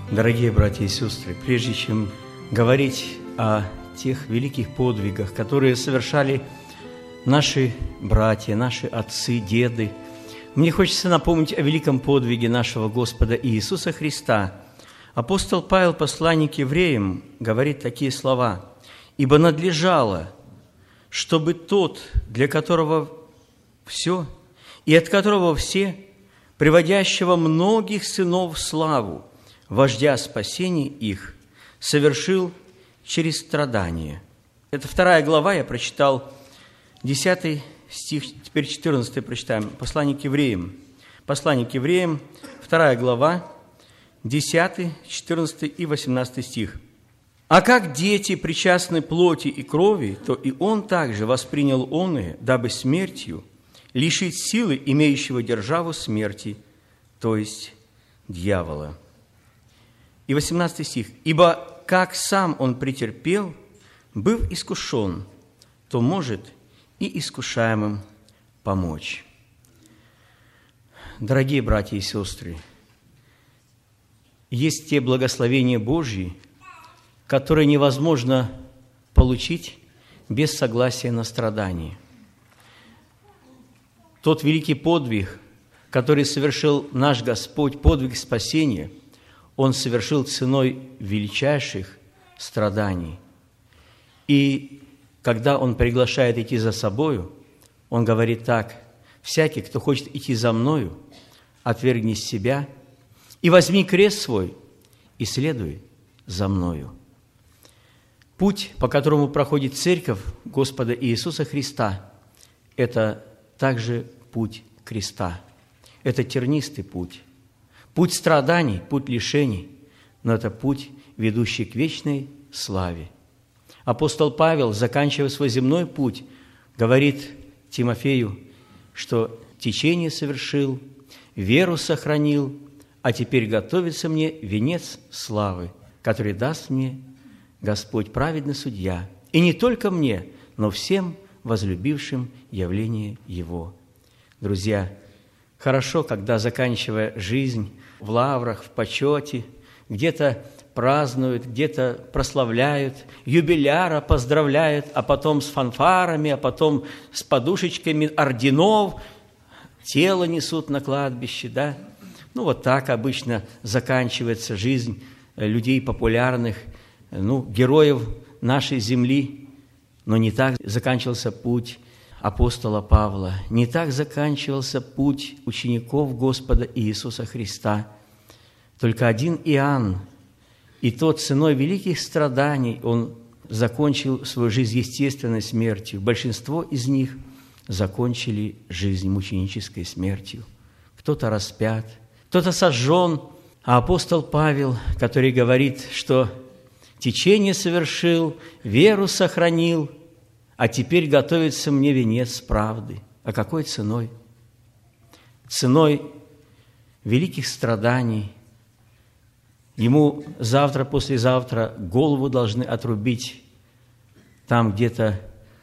Дорогие братья и сестры, прежде чем говорить о тех великих подвигах, которые совершали наши братья, наши отцы, деды, мне хочется напомнить о великом подвиге нашего Господа Иисуса Христа. Апостол Павел, посланник к евреям, говорит такие слова: «Ибо надлежало, чтобы тот, для которого все и от которого все, приводящего многих сынов в славу, вождя спасения их, совершил через страдания». Это 2 глава, я прочитал 10 стих, теперь 14 прочитаем. Послание к евреям. Послание к евреям, 2 глава, 10, 14 и 18 стих. «А как дети причастны плоти и крови, то и он также воспринял оные, дабы смертью лишить силы имеющего державу смерти, то есть дьявола». И 18 стих. «Ибо как сам он претерпел, быв искушен, то может и искушаемым помочь». Дорогие братья и сестры, есть те благословения Божьи, которые невозможно получить без согласия на страдания. Тот великий подвиг, который совершил наш Господь, подвиг спасения, Он совершил ценой величайших страданий. И когда Он приглашает идти за собою, Он говорит так: «Всякий, кто хочет идти за Мною, отвергни себя и возьми крест свой и следуй за Мною». Путь, по которому проходит Церковь Господа Иисуса Христа, это также путь креста. Это тернистый путь. Путь страданий, путь лишений, но это путь, ведущий к вечной славе. Апостол Павел, заканчивая свой земной путь, говорит Тимофею, что течение совершил, веру сохранил, а теперь готовится мне венец славы, который даст мне Господь, праведный судья, и не только мне, но всем возлюбившим явление Его. Друзья, хорошо, когда, заканчивая жизнь в лаврах, в почете, где-то празднуют, где-то прославляют, юбиляра поздравляют, а потом с фанфарами, а потом с подушечками орденов тело несут на кладбище, да? Ну, вот так обычно заканчивается жизнь людей популярных, героев нашей земли. Но не так заканчивался путь апостола Павла, не так заканчивался путь учеников Господа Иисуса Христа. Только один Иоанн, и тот ценой великих страданий, он закончил свою жизнь естественной смертью. Большинство из них закончили жизнь мученической смертью. Кто-то распят, кто-то сожжен, а апостол Павел, который говорит, что течение совершил, веру сохранил, а теперь готовится мне венец правды. А какой ценой? Ценой великих страданий. Ему завтра, послезавтра голову должны отрубить там где-то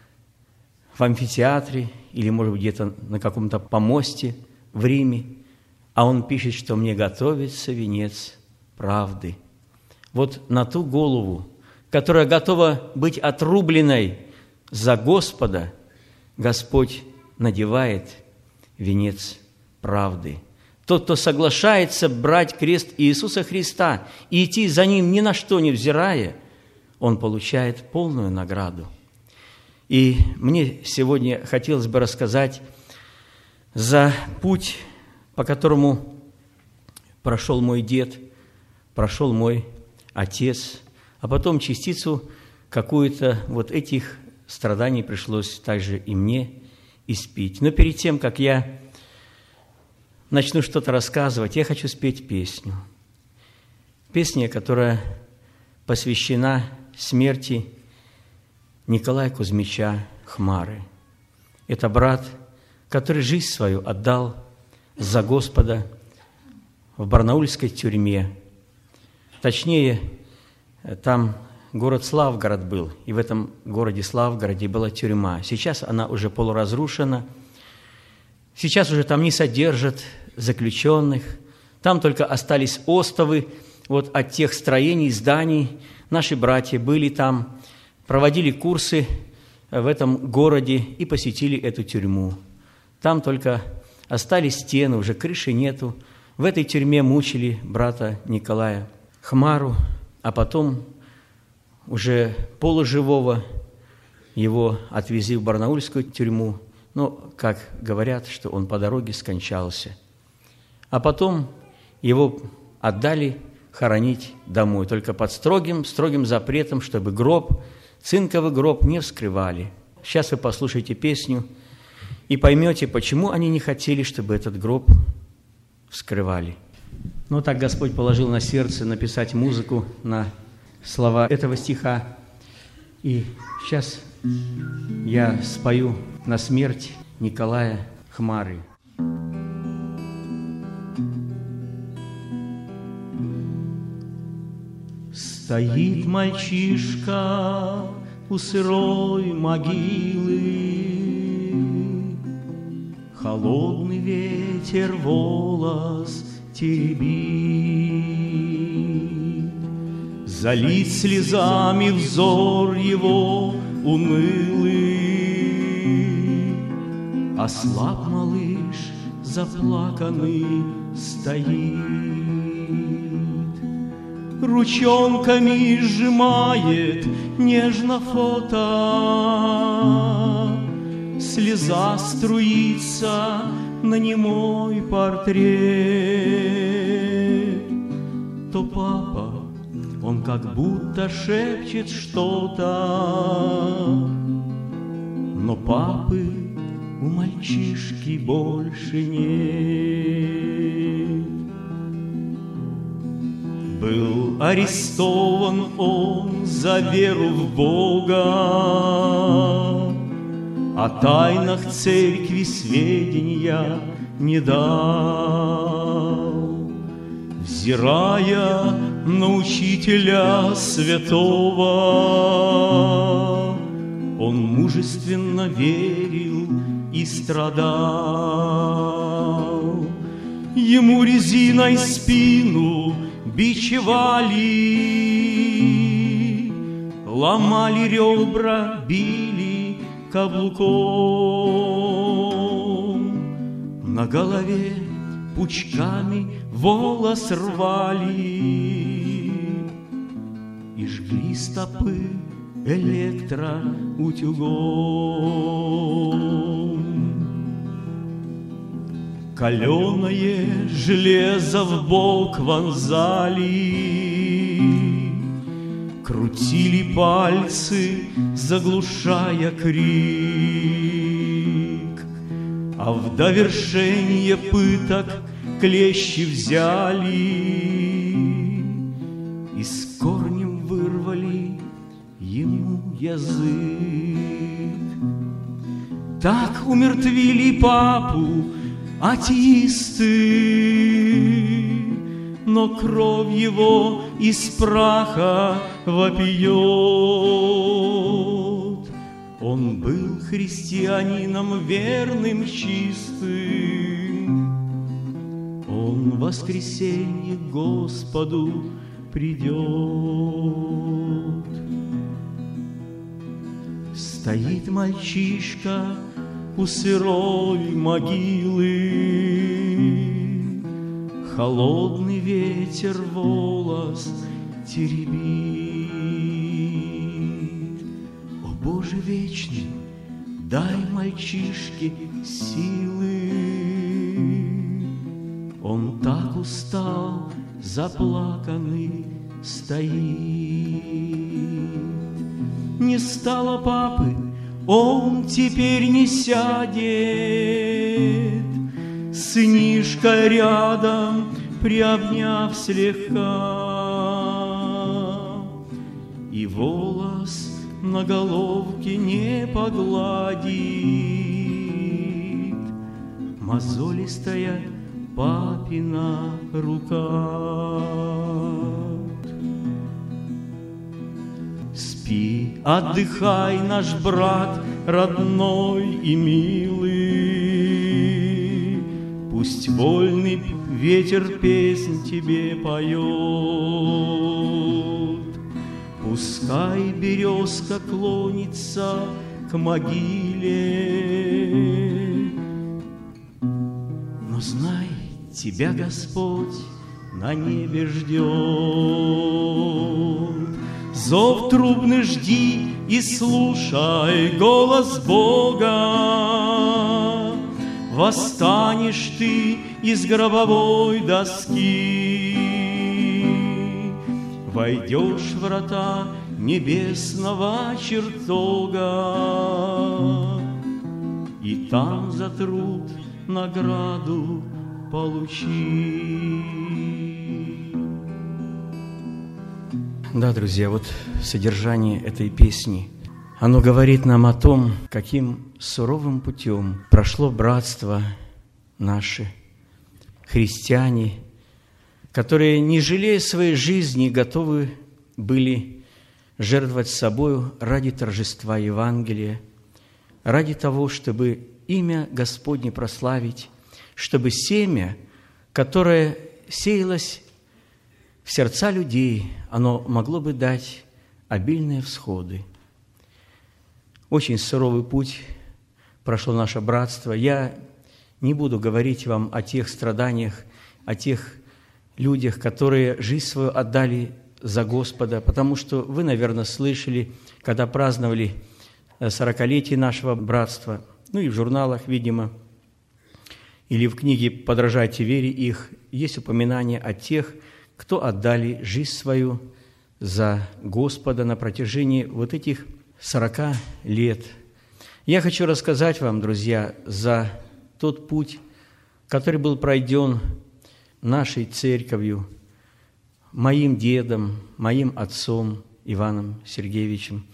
в амфитеатре или, может быть, где-то на каком-то помосте в Риме. А он пишет, что мне готовится венец правды. Вот на ту голову, которая готова быть отрубленной за Господа, Господь надевает венец правды. Тот, кто соглашается брать крест Иисуса Христа и идти за Ним ни на что не взирая, он получает полную награду. И мне сегодня хотелось бы рассказать за путь, по которому прошел мой дед, прошел мой отец, а потом частицу какую-то вот этих страданий пришлось также и мне испить. Но перед тем, как я начну что-то рассказывать, я хочу спеть песню. Песня, которая посвящена смерти Николая Кузьмича Хмары. Это брат, который жизнь свою отдал за Господа в барнаульской тюрьме. Точнее, там город Славгород был, и в этом городе Славгороде была тюрьма. Сейчас она уже полуразрушена. Сейчас уже там не содержат заключенных. Там только остались остовы вот от тех строений, зданий. Наши братья были там, проводили курсы в этом городе и посетили эту тюрьму. Там только остались стены, уже крыши нету. В этой тюрьме мучили брата Николая Хмару, а потом уже полуживого его отвезли в барнаульскую тюрьму. Но, как говорят, что он по дороге скончался. А потом его отдали хоронить домой, только под строгим запретом, чтобы цинковый гроб не вскрывали. Сейчас вы послушайте песню и поймете, почему они не хотели, чтобы этот гроб вскрывали. Но так Господь положил на сердце написать музыку на слова этого стиха. И сейчас я спою на смерть Николая Хмары. Стоит мальчишка у сырой могилы, холодный ветер волос теребит, залит слезами взор его унылый, ослаб малыш, заплаканный стоит. Ручонками сжимает нежно фото, слеза струится на немой портрет. То папа, он как будто шепчет что-то, но папы у мальчишки больше нет. Был арестован он за веру в Бога, о тайнах церкви сведения не дал. Взирая на учителя святого, он мужественно верил и страдал. Ему резиной спину бичевали, ломали ребра, били каблуком, на голове пучками волос рвали и жгли стопы электроутюгом. Каленое железо в бок вонзали, крутили пальцы, заглушая крик, а в довершение пыток клещи взяли и с корнем вырвали ему язык. Так умертвили папу атеисты, но кровь его из праха вопиет. Он был христианином верным, чистым, он в воскресенье к Господу придет. Стоит мальчишка у сырой могилы, холодный ветер волос теребит. О Боже вечный, дай мальчишке силы, он так устал, заплаканный стоит. Не стало папы, он теперь не сядет, сынишка рядом, приобняв слегка, и волос на головке не погладит, мозолистая папина рука. Спи, отдыхай, наш брат родной и милый, пусть вольный ветер песнь тебе поет. Пускай березка клонится к могиле, но знай, тебя Господь на небе ждет. Зов трубный жди и слушай голос Бога. Восстанешь ты из гробовой доски, войдешь в врата небесного чертога, и там за труд награду получи. Да, друзья, вот содержание этой песни, оно говорит нам о том, каким суровым путем прошло братство наше, христиане, которые, не жалея своей жизни, готовы были жертвовать собою ради торжества Евангелия, ради того, чтобы имя Господне прославить, чтобы семя, которое сеялось в сердца людей, оно могло бы дать обильные всходы. Очень суровый путь прошло наше братство. Я не буду говорить вам о тех страданиях, о тех людях, которые жизнь свою отдали за Господа, потому что вы, наверное, слышали, когда праздновали 40-летие нашего братства, ну и в журналах, видимо, или в книге «Подражайте вере их», есть упоминание о тех, кто отдали жизнь свою за Господа на протяжении вот этих 40 лет. Я хочу рассказать вам, друзья, за тот путь, который был пройден нашей церковью, моим дедом, моим отцом Иваном Сергеевичем.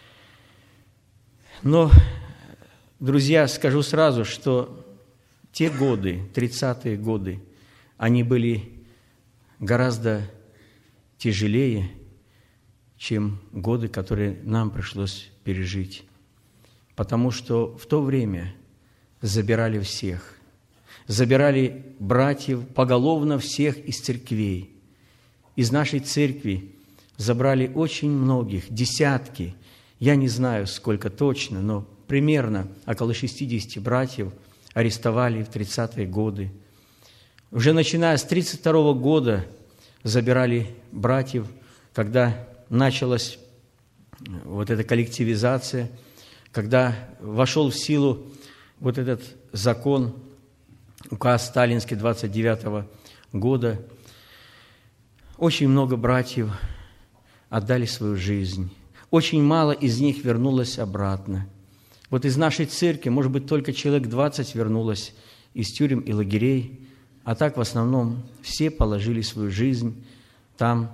Но, друзья, скажу сразу, что те годы, 30-е годы, они были гораздо тяжелее, чем годы, которые нам пришлось пережить. Потому что в то время забирали всех. Забирали братьев поголовно всех из церквей. Из нашей церкви забрали очень многих, десятки, я не знаю, сколько точно, но примерно около 60 братьев арестовали в 30-е годы. Уже начиная с 1932 года забирали братьев, когда началась вот эта коллективизация, когда вошел в силу вот этот закон, указ сталинский 29 года, очень много братьев отдали свою жизнь. Очень мало из них вернулось обратно. Вот из нашей церкви, может быть, только человек 20 вернулось из тюрем и лагерей, а так в основном все положили свою жизнь там,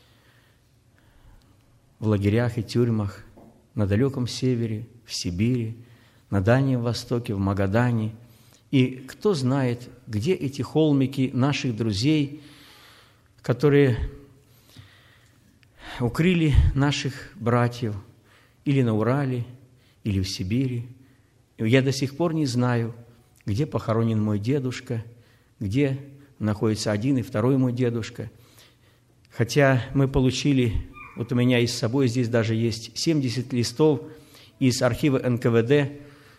в лагерях и тюрьмах, на далеком севере, в Сибири, на Дальнем Востоке, в Магадане. И кто знает, где эти холмики наших друзей, которые укрыли наших братьев или на Урале, или в Сибири. Я до сих пор не знаю, где похоронен мой дедушка, где находится один и второй мой дедушка. Хотя мы получили, вот у меня и с собой здесь даже есть 70 листов из архива НКВД,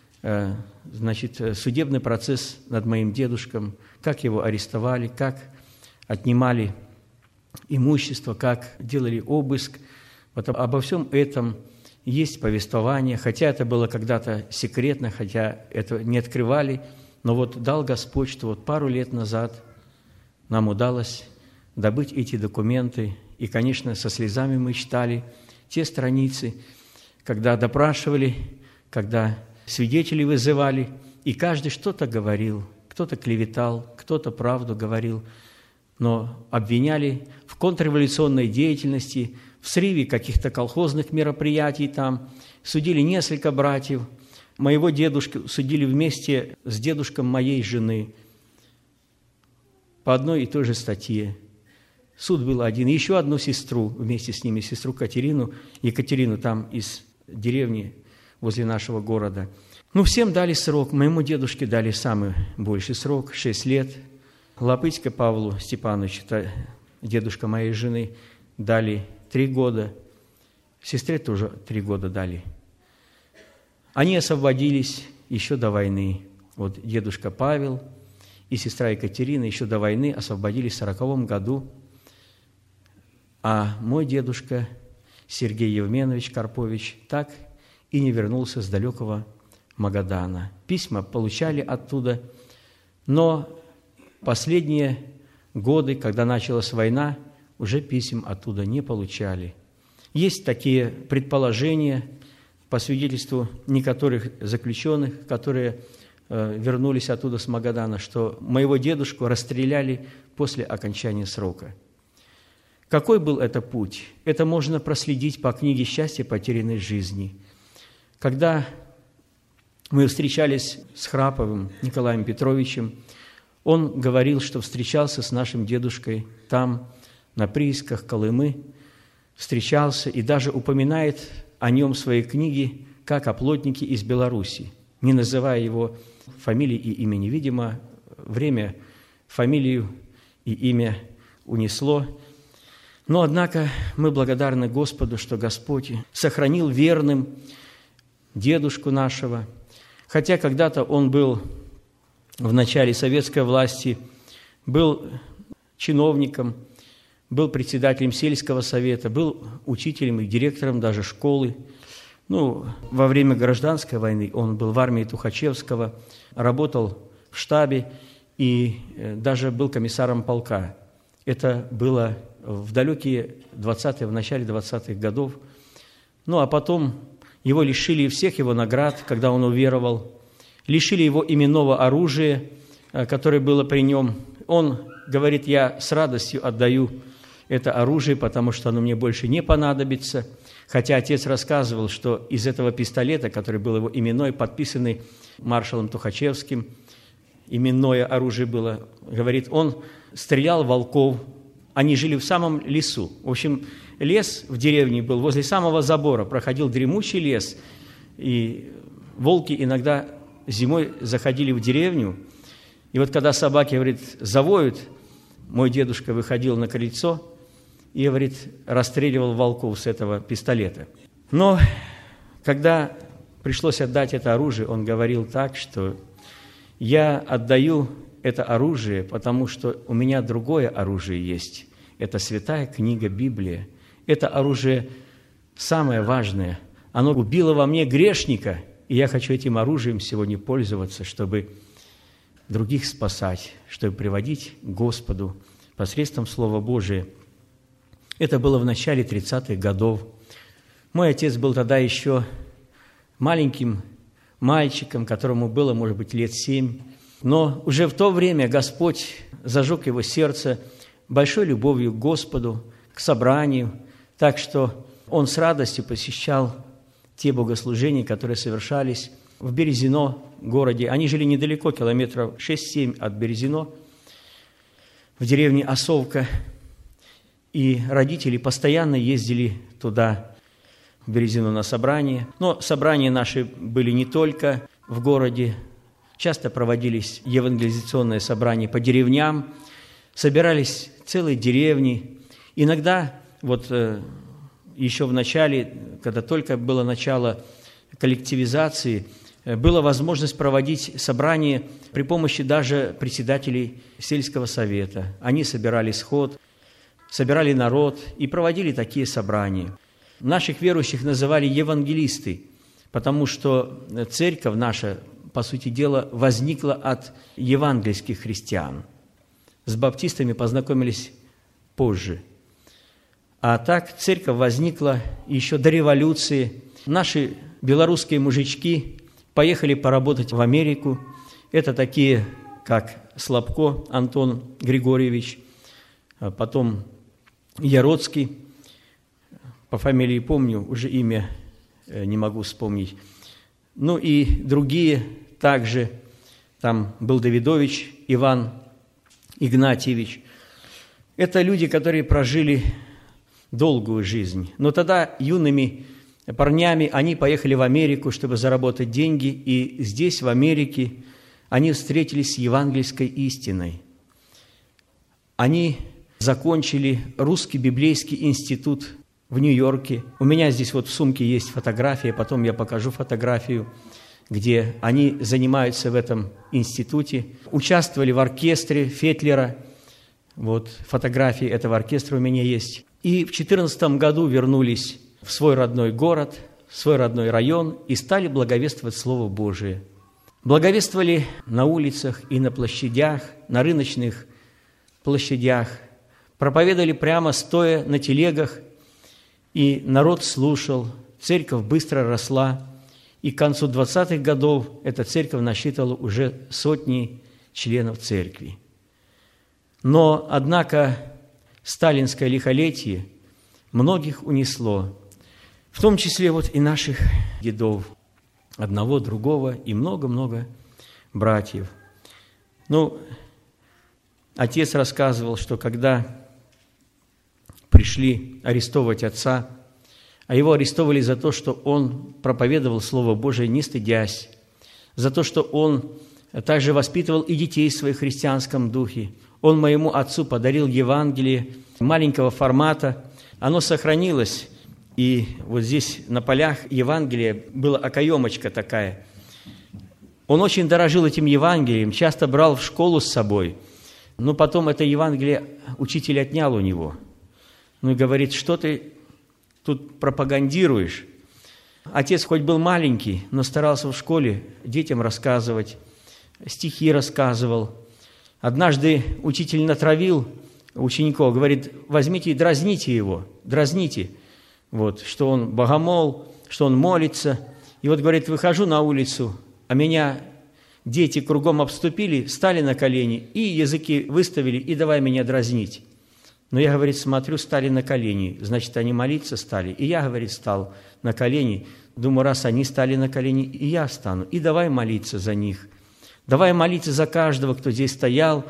судебный процесс над моим дедушком, как его арестовали, как отнимали имущество, как делали обыск. Вот обо всем этом есть повествование, хотя это было когда-то секретно, хотя это не открывали, но вот дал Господь, что вот пару лет назад нам удалось добыть эти документы, и, конечно, со слезами мы читали те страницы, когда допрашивали, когда свидетелей вызывали, и каждый что-то говорил, кто-то клеветал, кто-то правду говорил, но обвиняли в контрреволюционной деятельности, в срыве каких-то колхозных мероприятий там, судили несколько братьев. Моего дедушку судили вместе с дедушком моей жены по одной и той же статье. Суд был один. Еще одну сестру вместе с ними, сестру Екатерину там из деревни возле нашего города. Всем дали срок. Моему дедушке дали самый больший срок, 6 лет. Лопытько Павлу Степановичу, дедушка моей жены, дали 3 года. Сестре тоже 3 года дали. Они освободились еще до войны. Вот дедушка Павел и сестра Екатерина еще до войны освободились в 1940 году, а мой дедушка Сергей Евменович Карпович так и не вернулся с далекого Магадана. Письма получали оттуда, но последние годы, когда началась война, уже писем оттуда не получали. Есть такие предположения, по свидетельству некоторых заключенных, которые вернулись оттуда с Магадана, что моего дедушку расстреляли после окончания срока. Какой был это путь? Это можно проследить по книге «Счастье потерянной жизни». Когда мы встречались с Храповым Николаем Петровичем, он говорил, что встречался с нашим дедушкой там, на приисках Колымы, встречался и даже упоминает о нем в своей книге как о плотнике из Беларуси, не называя его фамилии и имени. Видимо, время фамилию и имя унесло. Но, однако, мы благодарны Господу, что Господь сохранил верным дедушку нашего. Хотя когда-то он был в начале советской власти, был чиновником, был председателем сельского совета, был учителем и директором даже школы. Во время гражданской войны он был в армии Тухачевского, работал в штабе и даже был комиссаром полка. Это было в далекие 20-е, в начале 20-х годов. А потом его лишили всех его наград, когда он уверовал, лишили его именного оружия, которое было при нем. Он говорит: я с радостью отдаю это оружие, потому что оно мне больше не понадобится. Хотя отец рассказывал, что из этого пистолета, который был его именной, подписанный маршалом Тухачевским, именное оружие было, говорит, он стрелял волков, они жили в самом лесу. В общем, лес в деревне был возле самого забора, проходил дремучий лес, и волки иногда зимой заходили в деревню, и вот когда собаки, говорит, завоют, мой дедушка выходил на крыльцо и, говорит, расстреливал волков с этого пистолета. Но когда пришлось отдать это оружие, он говорил так, что я отдаю это оружие, потому что у меня другое оружие есть. Это святая книга Библия. Это оружие самое важное. Оно убило во мне грешника, и я хочу этим оружием сегодня пользоваться, чтобы других спасать, чтобы приводить к Господу посредством Слова Божия. Это было в начале 30-х годов. Мой отец был тогда еще маленьким мальчиком, которому было, может быть, лет 7. Но уже в то время Господь зажег его сердце большой любовью к Господу, к собранию, так что он с радостью посещал те богослужения, которые совершались в Березино городе. Они жили недалеко, километров 6-7 от Березино, в деревне Осовка. И родители постоянно ездили туда, в Березино, на собрания. Но собрания наши были не только в городе. Часто проводились евангелизационные собрания по деревням, собирались целые деревни. Иногда, еще в начале, когда только было начало коллективизации, была возможность проводить собрания при помощи даже председателей сельского совета. Они собирали сход, собирали народ и проводили такие собрания. Наших верующих называли евангелисты, потому что церковь наша, по сути дела, возникла от евангельских христиан. С баптистами познакомились позже. А так церковь возникла еще до революции. Наши белорусские мужички поехали поработать в Америку. Это такие, как Слабко Антон Григорьевич, потом Яроцкий, по фамилии помню, уже имя не могу вспомнить. И другие также. Там был Давидович Иван Игнатьевич. Это люди, которые прожили долгую жизнь. Но тогда юными парнями они поехали в Америку, чтобы заработать деньги, и здесь, в Америке, они встретились с евангельской истиной. Они закончили Русский библейский институт в Нью-Йорке. У меня здесь вот в сумке есть фотография, потом я покажу фотографию, где они занимаются в этом институте. Участвовали в оркестре Фетлера. Вот фотографии этого оркестра у меня есть. И в 2014 году вернулись в свой родной город, в свой родной район и стали благовествовать Слово Божие. Благовествовали на улицах и на площадях, на рыночных площадях. Проповедовали прямо стоя на телегах, и народ слушал. Церковь быстро росла. И к концу 20-х годов эта церковь насчитывала уже сотни членов церкви. Но, однако, сталинское лихолетие многих унесло, в том числе вот и наших дедов, одного, другого и много-много братьев. Ну, отец рассказывал, что когда пришли арестовывать отца, а его арестовали за то, что он проповедовал Слово Божие, не стыдясь, за то, что он также воспитывал и детей в своем христианском духе. Он моему отцу подарил Евангелие маленького формата. Оно сохранилось, и вот здесь на полях Евангелия была окоемочка такая. Он очень дорожил этим Евангелием, часто брал в школу с собой, но потом это Евангелие учитель отнял у него. Ну и говорит, что ты тут пропагандируешь? Отец хоть был маленький, но старался в школе детям рассказывать, стихи рассказывал. Однажды учитель натравил учеников, говорит, возьмите и дразните его, дразните, вот, что он богомол, что он молится. И вот, говорит, выхожу на улицу, а меня дети кругом обступили, стали на колени, и языки выставили, и давай меня дразнить. Но я, говорит, смотрю, стали на колени, значит, они молиться стали. И я, говорит, стал на колени. Думаю, раз они стали на колени, и я стану. И давай молиться за них. Давай молиться за каждого, кто здесь стоял.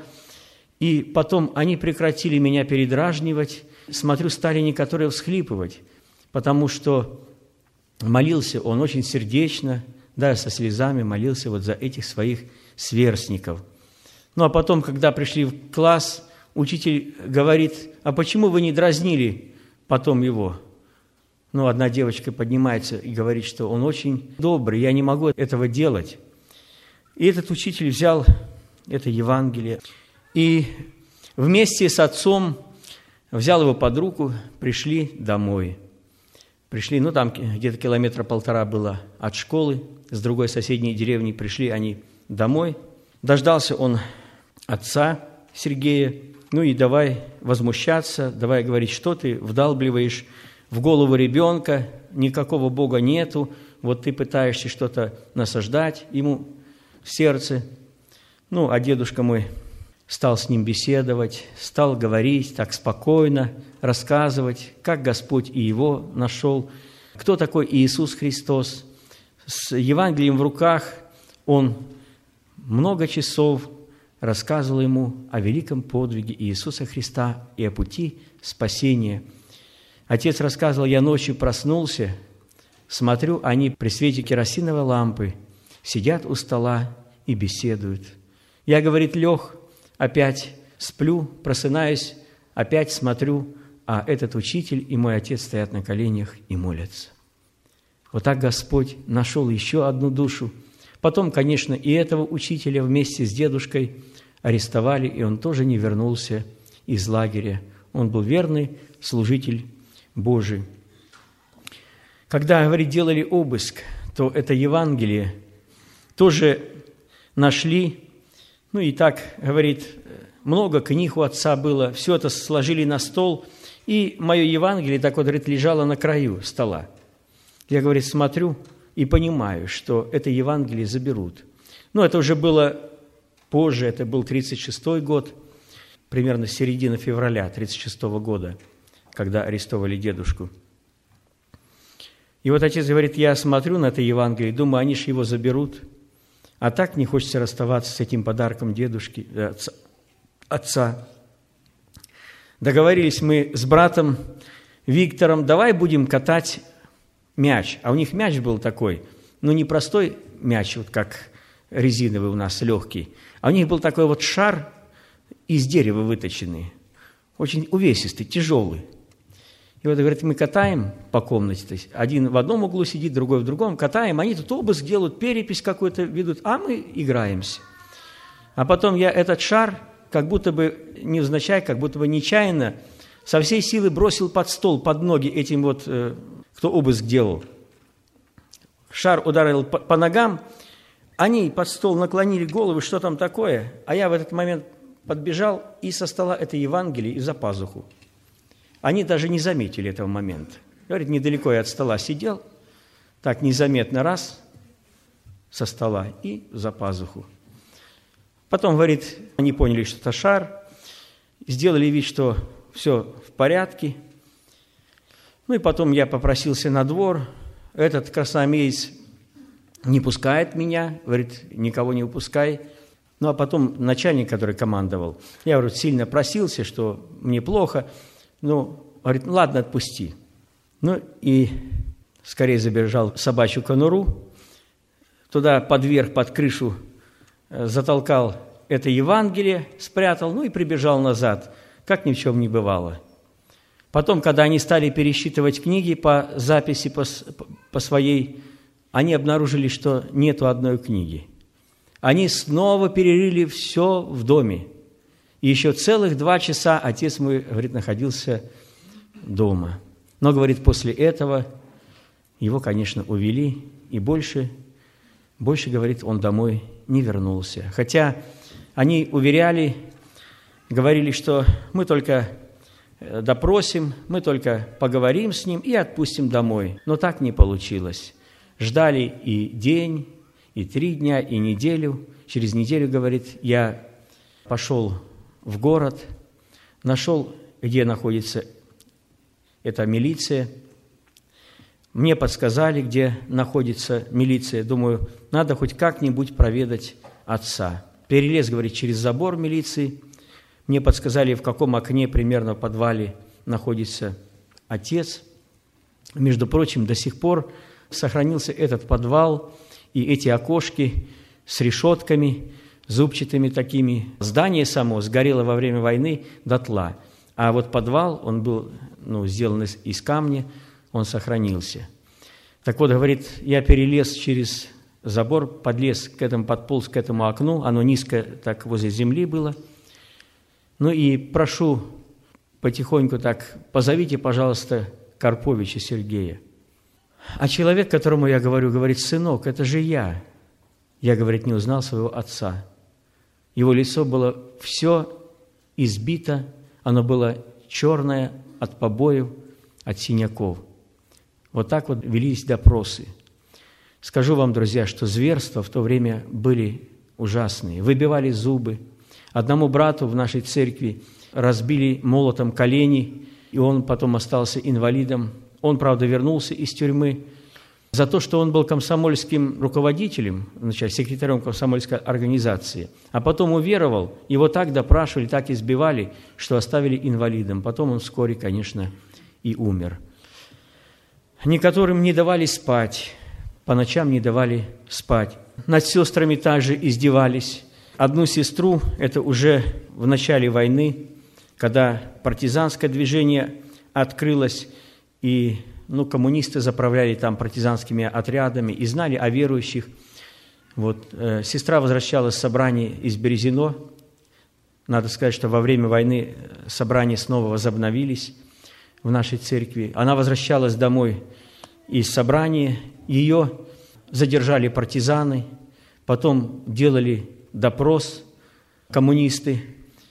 И потом они прекратили меня передражнивать. Смотрю, стали некоторые всхлипывать, потому что молился он очень сердечно, даже со слезами молился вот за этих своих сверстников. Ну, а потом, когда пришли в класс, учитель говорит, а почему вы не дразнили потом его? Ну, одна девочка поднимается и говорит, что он очень добрый, я не могу этого делать. И этот учитель взял это Евангелие и вместе с отцом взял его под руку, пришли домой. Пришли, ну, там где-то 1,5 километра было от школы, с другой соседней деревни пришли они домой. Дождался он отца Сергея, ну и давай возмущаться, давай говорить, что ты вдалбливаешь в голову ребенка, никакого Бога нету, вот ты пытаешься что-то насаждать ему в сердце. Ну, а дедушка мой стал с ним беседовать, стал говорить так спокойно, рассказывать, как Господь и его нашел, кто такой Иисус Христос. С Евангелием в руках он много часов рассказывал ему о великом подвиге Иисуса Христа и о пути спасения. Отец рассказывал, я ночью проснулся, смотрю, они при свете керосиновой лампы сидят у стола и беседуют. Я, говорит, лег, опять сплю, просынаюсь, опять смотрю, а этот учитель и мой отец стоят на коленях и молятся. Вот так Господь нашел еще одну душу. Потом, конечно, и этого учителя вместе с дедушкой арестовали, и он тоже не вернулся из лагеря. Он был верный служитель Божий. Когда, говорит, делали обыск, то это Евангелие тоже нашли. Ну и так, говорит, много книг у отца было, все это сложили на стол, и мое Евангелие, так вот, говорит, лежало на краю стола. Я, говорит, смотрю и понимаю, что это Евангелие заберут. Ну, это уже было позже, это был 1936 год, примерно середина февраля 1936 года, когда арестовали дедушку. И вот отец говорит, я смотрю на это Евангелие, думаю, они же его заберут, а так не хочется расставаться с этим подарком дедушки, отца. Договорились мы с братом Виктором, давай будем катать мяч. А у них мяч был такой, ну не простой мяч, вот как резиновый у нас, легкий, а у них был такой вот шар из дерева выточенный, очень увесистый, тяжелый. И вот, говорит, мы катаем по комнате, то есть один в одном углу сидит, другой в другом, катаем, они тут обыск делают, перепись какую-то ведут, а мы играемся. А потом я этот шар, как будто бы невзначай, как будто бы нечаянно, со всей силы бросил под стол, под ноги этим вот, кто обыск делал. Шар ударил по ногам, они под стол наклонили головы, что там такое, а я в этот момент подбежал и со стола это Евангелие и за пазуху. Они даже не заметили этого момента. Говорит, недалеко я от стола сидел, так незаметно раз со стола и за пазуху. Потом, говорит, они поняли, что это шар, сделали вид, что все в порядке. Ну и потом я попросился на двор. Этот красноармеец не пускает меня, говорит, никого не упускай. Ну а потом начальник, который командовал, я, говорит, сильно просился, что мне плохо. Ну, говорит, ну ладно, отпусти. Ну и скорее забежал в собачью конуру, туда подверх, под крышу затолкал это Евангелие, спрятал, ну и прибежал назад, как ни в чем не бывало. Потом, когда они стали пересчитывать книги по записи, по своей, они обнаружили, что нету одной книги. Они снова перерыли все в доме. И еще целых 2 часа отец мой, говорит, находился дома. Но, говорит, после этого его, конечно, увели, и больше, говорит, он домой не вернулся. Хотя они уверяли, говорили, что мы только допросим, мы только поговорим с ним и отпустим домой. Но так не получилось. Ждали и день, и 3 дня, и неделю. Через неделю, говорит, я пошел в город, нашел, где находится эта милиция. Мне подсказали, где находится милиция. Думаю, надо хоть как-нибудь проведать отца. Перелез, говорит, через забор милиции. Мне подсказали, в каком окне примерно в подвале находится отец. Между прочим, до сих пор сохранился этот подвал и эти окошки с решетками, зубчатыми такими. Здание само сгорело во время войны дотла. А вот подвал, он был сделан из камня, он сохранился. Так вот, говорит, я перелез через забор, подполз к этому окну, оно низко так возле земли было. Ну и прошу потихоньку так, позовите, пожалуйста, Карповича Сергея. А человек, которому я говорю, говорит, сынок, это же я. Я, говорит, не узнал своего отца. Его лицо было все избито, оно было черное от побоев, от синяков. Вот так вот велись допросы. Скажу вам, друзья, что зверства в то время были ужасные. Выбивали зубы. Одному брату в нашей церкви разбили молотом колени, и он потом остался инвалидом. Он, правда, вернулся из тюрьмы за то, что он был комсомольским руководителем, секретарем комсомольской организации, а потом уверовал, его так допрашивали, так избивали, что оставили инвалидом. Потом он вскоре, конечно, и умер. Некоторым не давали спать, по ночам не давали спать. Над сестрами также издевались. Одну сестру, это уже в начале войны, когда партизанское движение открылось, и коммунисты заправляли там партизанскими отрядами и знали о верующих. Вот, сестра возвращалась с собрания из Березино. Надо сказать, что во время войны собрания снова возобновились в нашей церкви. Она возвращалась домой из собрания, ее задержали партизаны, потом делали допрос коммунисты,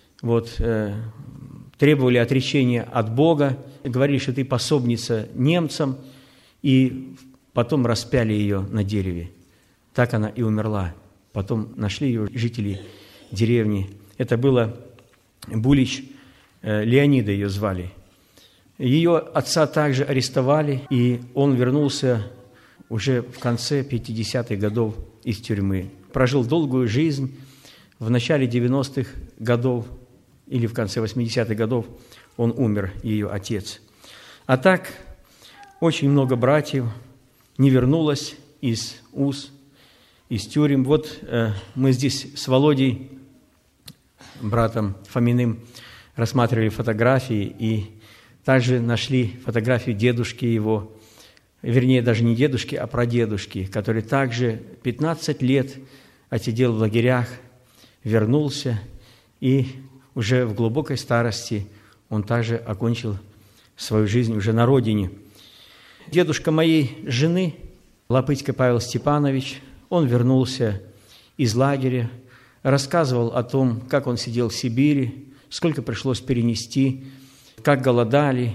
требовали отречения от Бога, говорили, что ты пособница немцам, и потом распяли ее на дереве. Так она и умерла. Потом нашли ее жители деревни. Это было Булич, Леонида ее звали. Ее отца также арестовали, и он вернулся уже в конце 50-х годов из тюрьмы. Прожил долгую жизнь. В начале 90-х годов или в конце 80-х годов он умер, ее отец. А так, очень много братьев не вернулось из уз, из тюрем. Вот мы здесь с Володей, братом Фоминым, рассматривали фотографии, и Также нашли фотографию дедушки его, вернее, даже не дедушки, а прадедушки, который также 15 лет отсидел в лагерях, вернулся, и уже в глубокой старости он также окончил свою жизнь уже на родине. Дедушка моей жены, Лопытько Павел Степанович, он вернулся из лагеря, рассказывал о том, как он сидел в Сибири, сколько пришлось перенести, как голодали,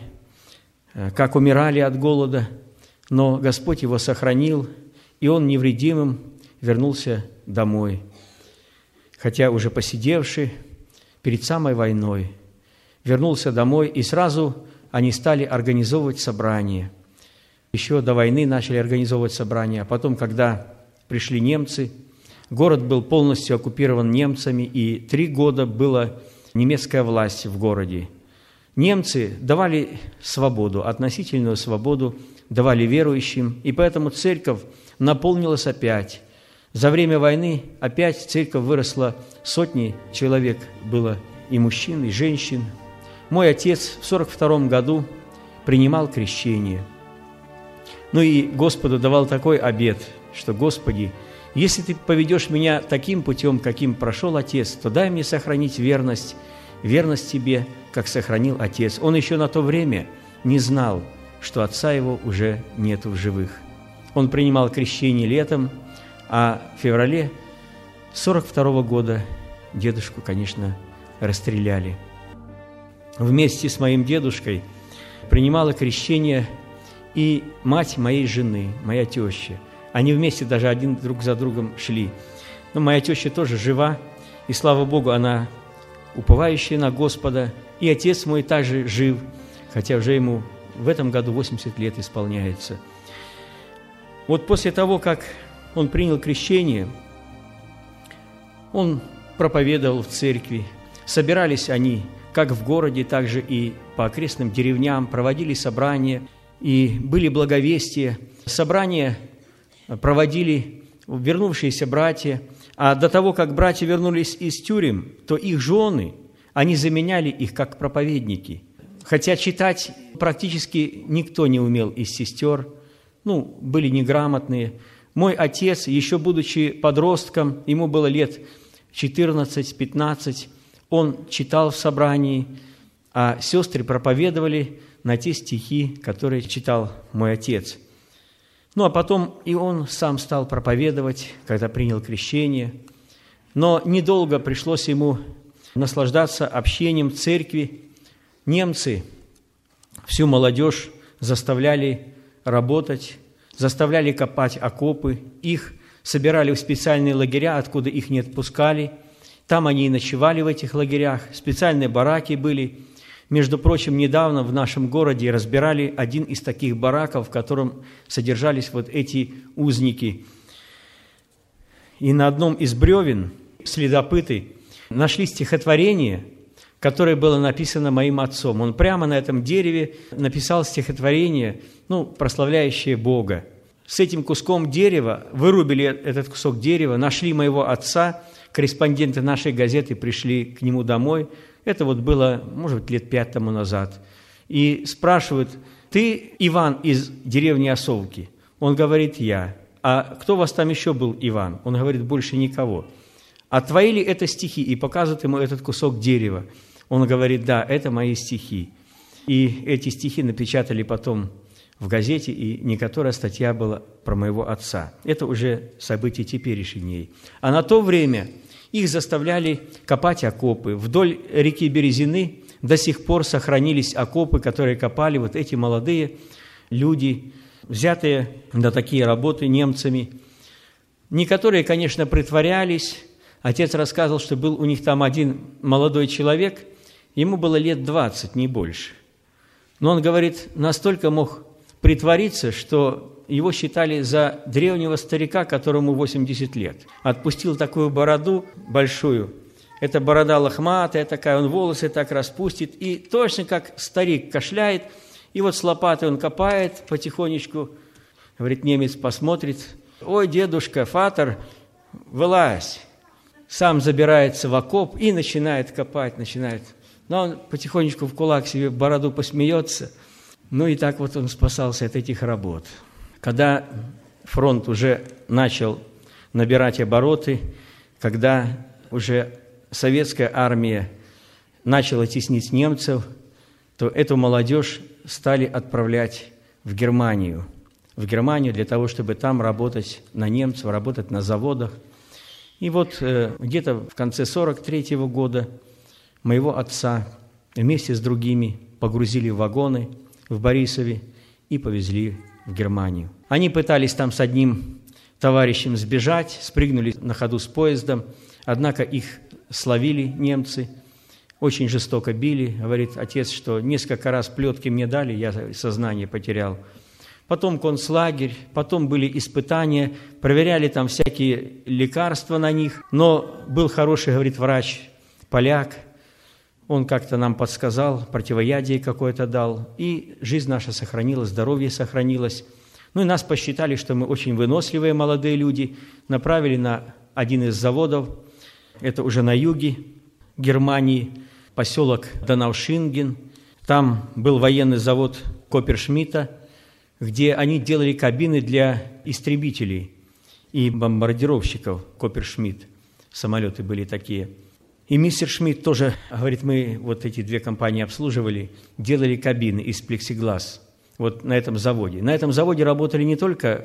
как умирали от голода, но Господь его сохранил, и он невредимым вернулся домой, хотя уже посидевший перед самой войной, вернулся домой, и сразу они стали организовывать собрания. Еще до войны начали организовывать собрания, а потом, когда пришли немцы, город был полностью оккупирован немцами, и 3 года была немецкая власть в городе. Немцы давали свободу, относительную свободу давали верующим, и поэтому церковь наполнилась опять. За время войны опять церковь выросла, сотни человек было и мужчин, и женщин. Мой отец в 1942 году принимал крещение. Ну и Господу давал такой обет, что: «Господи, если Ты поведешь меня таким путем, каким прошел Отец, то дай мне сохранить верность Тебе, как сохранил Отец». Он еще на то время не знал, что отца его уже нету в живых. Он принимал крещение летом, а в феврале 1942 года дедушку, конечно, расстреляли. Вместе с моим дедушкой принимала крещение и мать моей жены, моя теща. Они вместе даже один друг за другом шли. Но моя теща тоже жива, и, слава Богу, она уповающая на Господа. И отец мой также жив, хотя уже ему в этом году 80 лет исполняется. Вот после того, как он принял крещение, он проповедовал в церкви. Собирались они как в городе, так же и по окрестным деревням, проводили собрания, и были благовестия. Собрания проводили вернувшиеся братья, а до того, как братья вернулись из тюрем, то их жены, они заменяли их как проповедники. Хотя читать практически никто не умел из сестер, были неграмотные. Мой отец, еще будучи подростком, ему было лет 14-15, он читал в собрании, а сестры проповедовали на те стихи, которые читал мой отец. А потом и он сам стал проповедовать, когда принял крещение. Но недолго пришлось ему наслаждаться общением в церкви. Немцы всю молодежь заставляли работать, заставляли копать окопы, их собирали в специальные лагеря, откуда их не отпускали. Там они и ночевали в этих лагерях, специальные бараки были. Между прочим, недавно в нашем городе разбирали один из таких бараков, в котором содержались вот эти узники. И на одном из бревен следопыты нашли стихотворение, которое было написано моим отцом. Он прямо на этом дереве написал стихотворение, прославляющее Бога. С этим куском дерева, вырубили этот кусок дерева, нашли моего отца, корреспонденты нашей газеты пришли к нему домой. Это было, может быть, лет 5 тому назад. И спрашивают: «Ты Иван из деревни Осовки?» Он говорит: «Я». «А кто у вас там еще был, Иван?» Он говорит: «Больше никого». «А твои ли это стихи?» И показывают ему этот кусок дерева. Он говорит: «Да, это мои стихи». И эти стихи напечатали потом в газете, и некоторая статья была про моего отца. Это уже события теперешних дней. А на то время их заставляли копать окопы. Вдоль реки Березины до сих пор сохранились окопы, которые копали вот эти молодые люди, взятые на такие работы немцами. Некоторые, конечно, притворялись. Отец рассказывал, что был у них там один молодой человек, ему было лет 20, не больше. Но он говорит, настолько мог притвориться, что его считали за древнего старика, которому 80 лет. Отпустил такую бороду большую. Эта борода лохматая такая, он волосы так распустит. И точно как старик кашляет, и вот с лопатой он копает потихонечку. Говорит, немец посмотрит. «Ой, дедушка, фатер, вылазь!» Сам забирается в окоп и начинает копать, начинает Но он потихонечку в кулак себе в бороду посмеется. Ну и так вот он спасался от этих работ. Когда фронт уже начал набирать обороты, когда уже советская армия начала теснить немцев, то эту молодежь стали отправлять в Германию для того, чтобы там работать на немцев, работать на заводах. И вот где-то в конце 1943 года моего отца вместе с другими погрузили в вагоны в Борисове и повезли в Германию. Они пытались там с одним товарищем сбежать, спрыгнули на ходу с поездом, однако их словили немцы, очень жестоко били. Говорит отец, что несколько раз плетки мне дали, я сознание потерял. Потом концлагерь, потом были испытания, проверяли там всякие лекарства на них. Но был хороший, говорит, врач, поляк, он как-то нам подсказал, противоядие какое-то дал, и жизнь наша сохранилась, здоровье сохранилось. Ну и нас посчитали, что мы очень выносливые молодые люди, направили на один из заводов, это уже на юге Германии, поселок Донаушинген. Там был военный завод Коппершмидта, где они делали кабины для истребителей и бомбардировщиков. Коппершмидт, самолеты были такие. И мистер Шмидт тоже, говорит, мы вот эти две компании обслуживали, делали кабины из плексиглаз вот на этом заводе. На этом заводе работали не только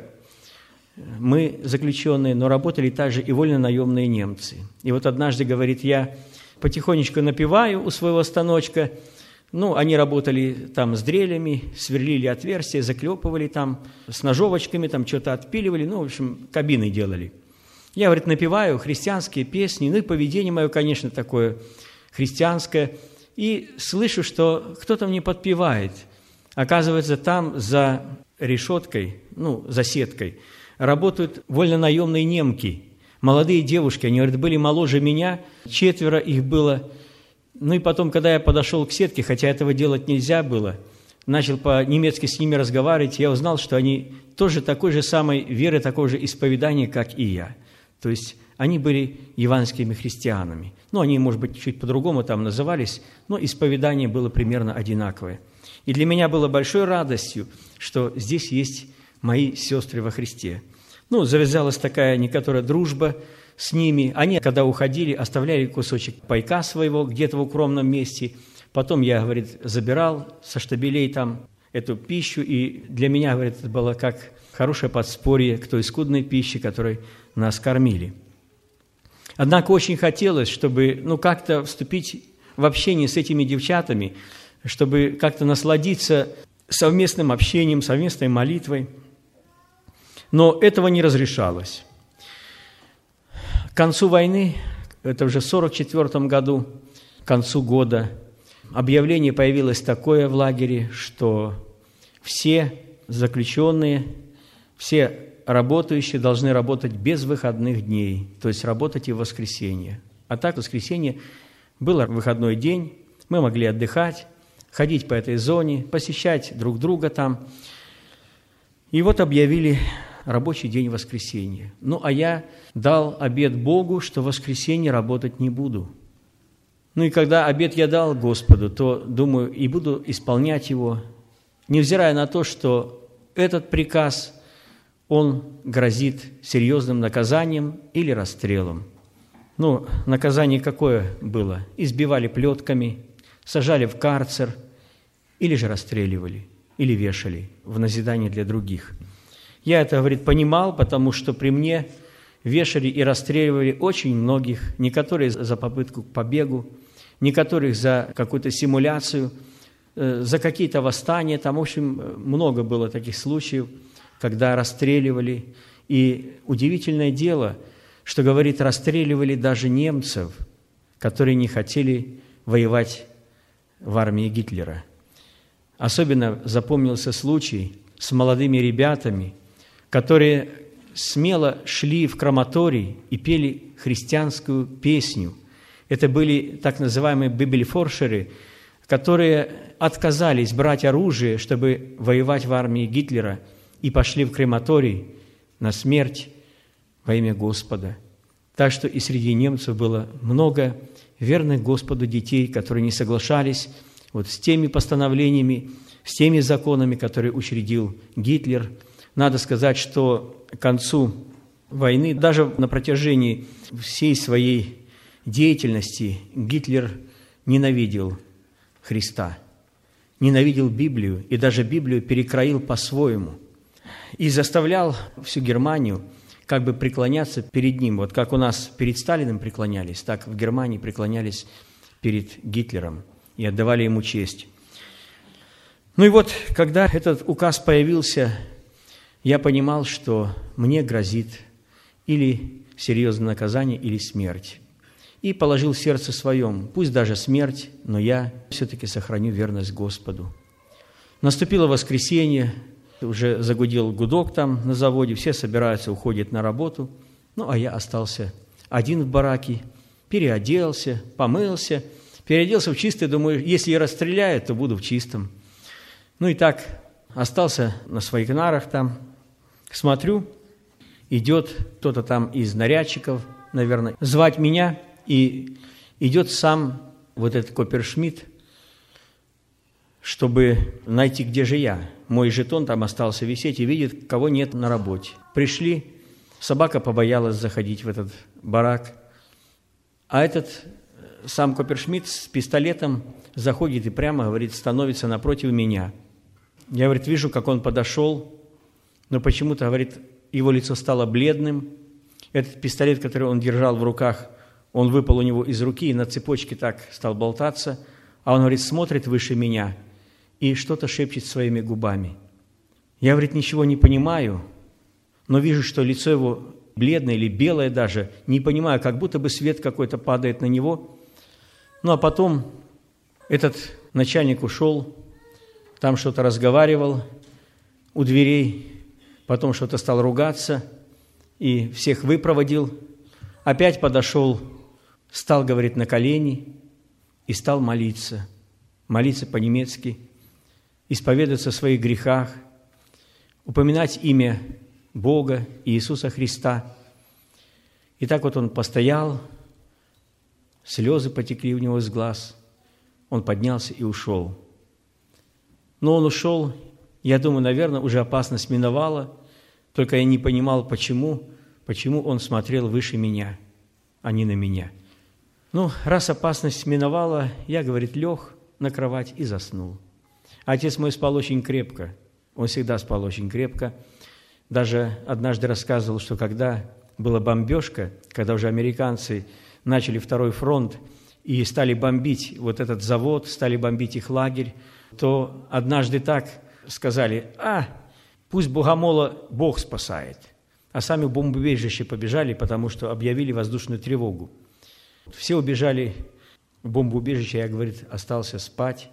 мы, заключенные, но работали также и вольно-наемные немцы. И вот однажды, говорит, я потихонечку напеваю у своего станочка. Ну, они работали там с дрелями, сверлили отверстия, заклепывали там, с ножовочками там что-то отпиливали, ну, в общем, кабины делали. Я, говорит, напеваю христианские песни, ну и поведение мое, конечно, такое христианское, и слышу, что кто-то мне подпевает. Оказывается, там за решеткой, ну, за сеткой, работают вольно-наемные немки, молодые девушки, они, говорят, были моложе меня, 4 их было. Ну и потом, когда я подошел к сетке, хотя этого делать нельзя было, начал по-немецки с ними разговаривать, я узнал, что они тоже такой же самой веры, такого же исповедания, как и я. То есть они были евангельскими христианами. Ну, они, может быть, чуть по-другому там назывались, но исповедание было примерно одинаковое. И для меня было большой радостью, что здесь есть мои сестры во Христе. Ну, завязалась такая некоторая дружба с ними. Они, когда уходили, оставляли кусочек пайка своего где-то в укромном месте. Потом я, говорит, забирал со штабелей там эту пищу, и для меня, говорит, это было как хорошее подспорье к той скудной пище, которой нас кормили. Однако очень хотелось, чтобы, ну, как-то вступить в общение с этими девчатами, чтобы как-то насладиться совместным общением, совместной молитвой. Но этого не разрешалось. К концу войны, это уже в 1944 году, к концу года, объявление появилось такое в лагере, что все заключенные, все работающие должны работать без выходных дней, то есть работать и в воскресенье. А так в воскресенье был выходной день, мы могли отдыхать, ходить по этой зоне, посещать друг друга там. И вот объявили рабочий день воскресенья. Ну, а я дал обет Богу, что в воскресенье работать не буду. Ну, и когда обет я дал Господу, то, думаю, и буду исполнять его, невзирая на то, что этот приказ, он грозит серьезным наказанием или расстрелом. Ну, наказание какое было? Избивали плетками, сажали в карцер, или же расстреливали, или вешали в назидание для других. Я это, говорит, понимал, потому что при мне вешали и расстреливали очень многих, некоторые за попытку к побегу, некоторых за какую-то симуляцию, за какие-то восстания. Там, в общем, много было таких случаев, когда расстреливали. И удивительное дело, что, говорит, расстреливали даже немцев, которые не хотели воевать в армии Гитлера. Особенно запомнился случай с молодыми ребятами, которые смело шли в крематорий и пели христианскую песню. Это были так называемые бибельфоршеры, которые отказались брать оружие, чтобы воевать в армии Гитлера, и пошли в крематорий на смерть во имя Господа. Так что и среди немцев было много верных Господу детей, которые не соглашались вот с теми постановлениями, с теми законами, которые учредил Гитлер. Надо сказать, что к концу войны, даже на протяжении всей своей деятельности, Гитлер ненавидел Христа, ненавидел Библию и даже Библию перекроил по-своему и заставлял всю Германию как бы преклоняться перед ним. Вот как у нас перед Сталиным преклонялись, так в Германии преклонялись перед Гитлером и отдавали ему честь. Ну и вот, когда этот указ появился, я понимал, что мне грозит или серьезное наказание, или смерть. И положил в сердце своем, пусть даже смерть, но я все-таки сохраню верность Господу. Наступило воскресенье, уже загудел гудок там на заводе, все собираются, уходят на работу. Ну, а я остался один в бараке, переоделся, помылся, переоделся в чистое, думаю, если и расстреляют, то буду в чистом. Ну и так остался на своих нарах там, смотрю, идет кто-то там из нарядчиков, наверное, звать меня, и идет сам вот этот Коппершмидт, чтобы найти, где же я. Мой жетон там остался висеть, и видит, кого нет на работе. Пришли, собака побоялась заходить в этот барак, а этот сам Коппершмидт с пистолетом заходит и прямо, говорит, становится напротив меня. Я, говорит, вижу, как он подошел, но почему-то, говорит, его лицо стало бледным. Этот пистолет, который он держал в руках, он выпал у него из руки и на цепочке так стал болтаться. А он, говорит, смотрит выше меня и что-то шепчет своими губами. Я, говорит, ничего не понимаю, но вижу, что лицо его бледное или белое даже, не понимаю, как будто бы свет какой-то падает на него. Ну, а потом этот начальник ушел, там что-то разговаривал у дверей, потом что-то стал ругаться и всех выпроводил. Опять подошел, стал, говорит, на колени и стал молиться по-немецки, исповедоваться о своих грехах, упоминать имя Бога и Иисуса Христа. И так вот он постоял, слезы потекли у него из глаз, он поднялся и ушел. Но он ушел, я думаю, наверное, уже опасность миновала, только я не понимал, почему он смотрел выше меня, а не на меня. Ну, раз опасность миновала, я, говорит, лег на кровать и заснул. Отец мой спал очень крепко, он всегда спал очень крепко. Даже однажды рассказывал, что когда была бомбежка, когда уже американцы начали второй фронт и стали бомбить вот этот завод, стали бомбить их лагерь, то однажды так сказали: пусть Богомола Бог спасает. А сами в бомбоубежище побежали, потому что объявили воздушную тревогу. Все убежали в бомбоубежище, я, говорит, остался спать.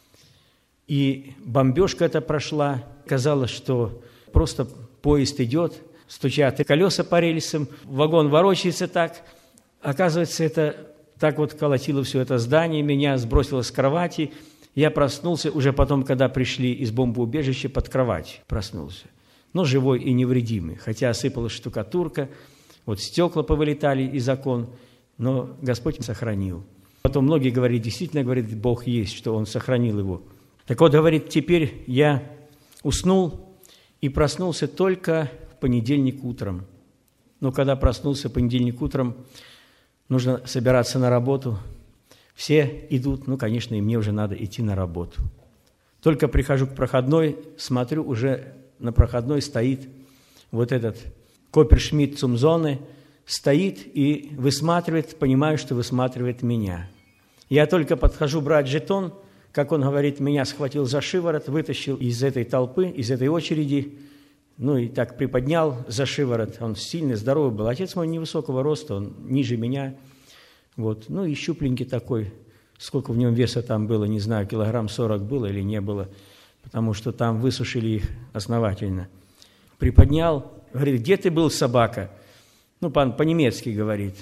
И бомбежка эта прошла. Казалось, что просто поезд идет, стучат колеса по рельсам, вагон ворочается так. Оказывается, это так вот колотило все это здание, меня сбросило с кровати. Я проснулся уже потом, когда пришли из бомбоубежища, под кровать проснулся. Но живой и невредимый, хотя осыпалась штукатурка, вот стекла повылетали из окон, но Господь сохранил. Потом многие говорили, действительно, говорит, Бог есть, что Он сохранил его. Так вот, говорит, теперь я уснул и проснулся только в понедельник утром. Но когда проснулся в понедельник утром, нужно собираться на работу. Все идут, ну, конечно, и мне уже надо идти на работу. Только прихожу к проходной, смотрю, уже на проходной стоит вот этот Коппершмидт zum Sonne, стоит и высматривает, понимаю, что высматривает меня. Я только подхожу брать жетон, как он говорит, меня схватил за шиворот, вытащил из этой толпы, из этой очереди, ну и так приподнял за шиворот. Он сильный, здоровый был. Отец мой невысокого роста, он ниже меня. Вот. Ну и щупленький такой. Сколько в нем веса там было, не знаю, килограмм 40 было или не было, потому что там высушили их основательно. Приподнял, говорит, где ты был, собака? Ну, по-немецки говорит.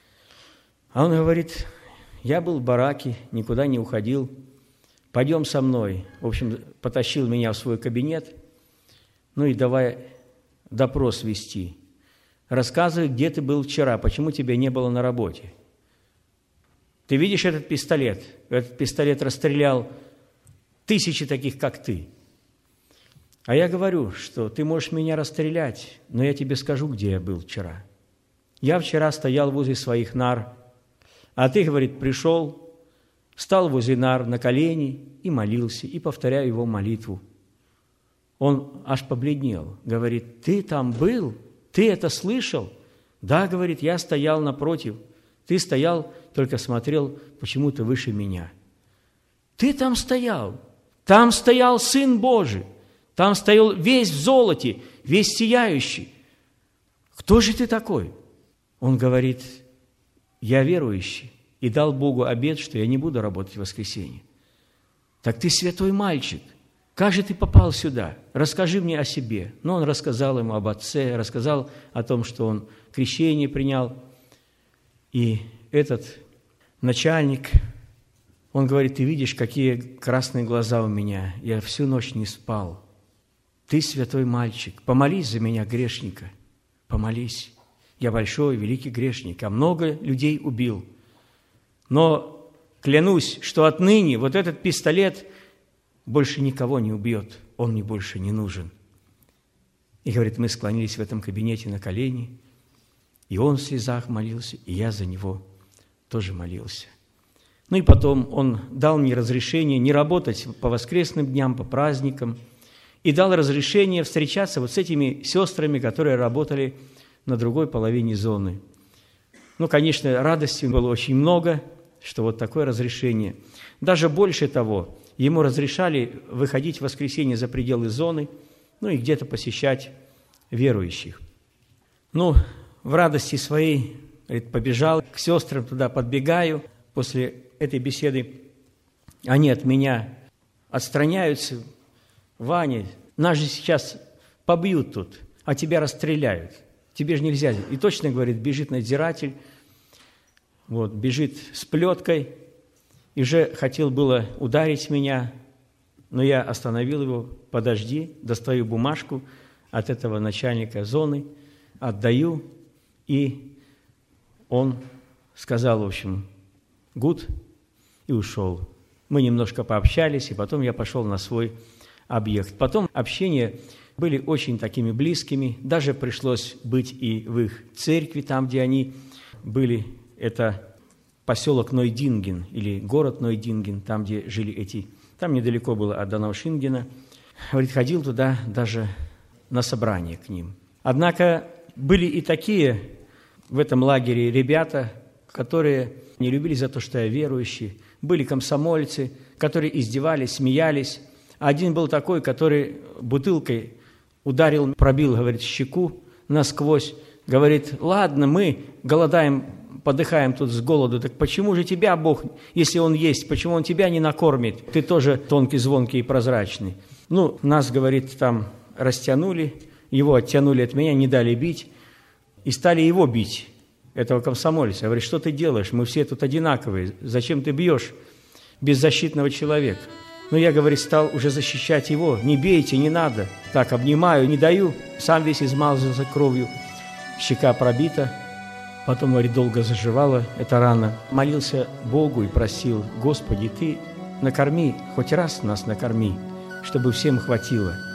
А он говорит, я был в бараке, никуда не уходил. Пойдем со мной. В общем, потащил меня в свой кабинет, ну и давай допрос вести. Рассказывай, где ты был вчера, почему тебя не было на работе. Ты видишь этот пистолет? Этот пистолет расстрелял тысячи таких, как ты. А я говорю, что ты можешь меня расстрелять, но я тебе скажу, где я был вчера. Я вчера стоял возле своих нар, а ты, говорит, пришел, встал возле нар на колени и молился, и повторяю его молитву. Он аж побледнел, говорит, ты там был? Ты это слышал? Да, говорит, я стоял напротив. Ты стоял, только смотрел почему-то выше меня. Ты там стоял Сын Божий, там стоял весь в золоте, весь сияющий. Кто же ты такой? Он говорит, я верующий и дал Богу обет, что я не буду работать в воскресенье. Так ты святой мальчик, как же ты попал сюда? Расскажи мне о себе. Но он рассказал ему об отце, рассказал о том, что он крещение принял. И этот начальник, он говорит, ты видишь, какие красные глаза у меня, я всю ночь не спал. Ты святой мальчик, помолись за меня, грешника, помолись. Я большой, великий грешник, а много людей убил. Но клянусь, что отныне вот этот пистолет больше никого не убьет, он мне больше не нужен. И, говорит, мы склонились в этом кабинете на колени, и он в слезах молился, и я за него тоже молился. Ну и потом он дал мне разрешение не работать по воскресным дням, по праздникам, и дал разрешение встречаться вот с этими сестрами, которые работали на другой половине зоны. Ну, конечно, радости было очень много, что вот такое разрешение. Даже больше того, ему разрешали выходить в воскресенье за пределы зоны, ну и где-то посещать верующих. Ну, в радости своей, говорит, побежал к сестрам туда, подбегаю. После этой беседы они от меня отстраняются. Ваня, нас же сейчас побьют тут, а тебя расстреляют. Тебе же нельзя. И точно, говорит, бежит надзиратель, вот, бежит с плеткой, и же хотел было ударить меня, но я остановил его, подожди, достаю бумажку от этого начальника зоны, отдаю, и он сказал, в общем, «гуд», и ушел. Мы немножко пообщались, и потом я пошел на свой объект. Потом общения были очень такими близкими, даже пришлось быть и в их церкви, там, где они были, это поселок Нойдинген или город Нойдинген, там, где жили эти, там недалеко было от Донау-Шингена. Говорит, ходил туда даже на собрание к ним. Однако были и такие в этом лагере ребята, которые не любили за то, что я верующий. Были комсомольцы, которые издевались, смеялись. Один был такой, который бутылкой ударил, пробил, говорит, щеку насквозь. Говорит, ладно, мы голодаем, подыхаем тут с голоду, так почему же тебя Бог, если Он есть, почему Он тебя не накормит? Ты тоже тонкий, звонкий и прозрачный. Ну, нас, говорит, там растянули, его оттянули от меня, не дали бить, и стали его бить, этого комсомольца. Говорит, что ты делаешь? Мы все тут одинаковые, зачем ты бьешь беззащитного человека? Ну, я, говорит, стал уже защищать его. Не бейте, не надо. Так, обнимаю, не даю. Сам весь измазался кровью. Щека пробита. Потом, говорит, долго заживала эта рана. Молился Богу и просил, Господи, Ты накорми, хоть раз нас накорми, чтобы всем хватило.